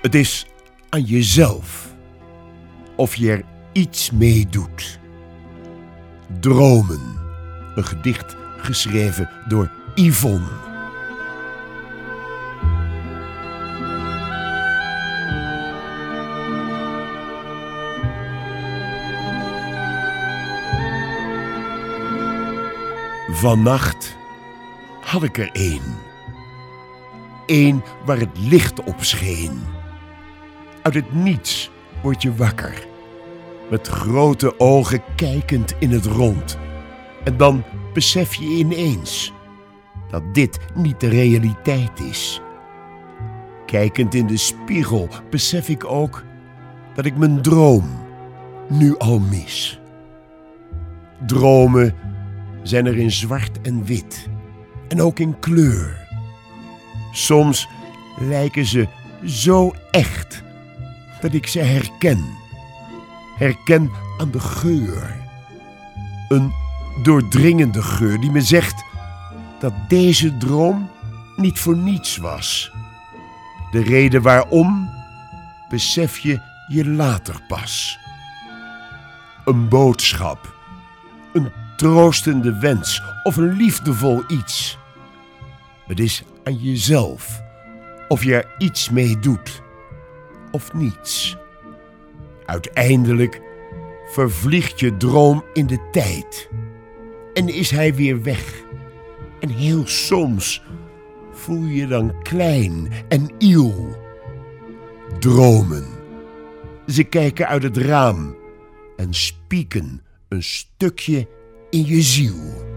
Het is aan jezelf of je er iets mee doet. Dromen. Een gedicht geschreven door Yvonne. Vannacht had ik er één. Eén waar het licht op scheen. Uit het niets word je wakker. Met grote ogen kijkend in het rond. En dan besef je ineens dat dit niet de realiteit is. Kijkend in de spiegel besef ik ook dat ik mijn droom nu al mis. Dromen zijn er in zwart en wit en ook in kleur. Soms lijken ze zo echt dat ik ze herken. Herken aan de geur. Een doordringende geur die me zegt dat deze droom niet voor niets was. De reden waarom besef je later pas. Een boodschap, een troostende wens of een liefdevol iets. Het is aan jezelf of je er iets mee doet of niets. Uiteindelijk vervliegt je droom in de tijd en is hij weer weg. En heel soms voel je je dan klein en iel. Dromen. Ze kijken uit het raam en spieken een stukje in je ziel.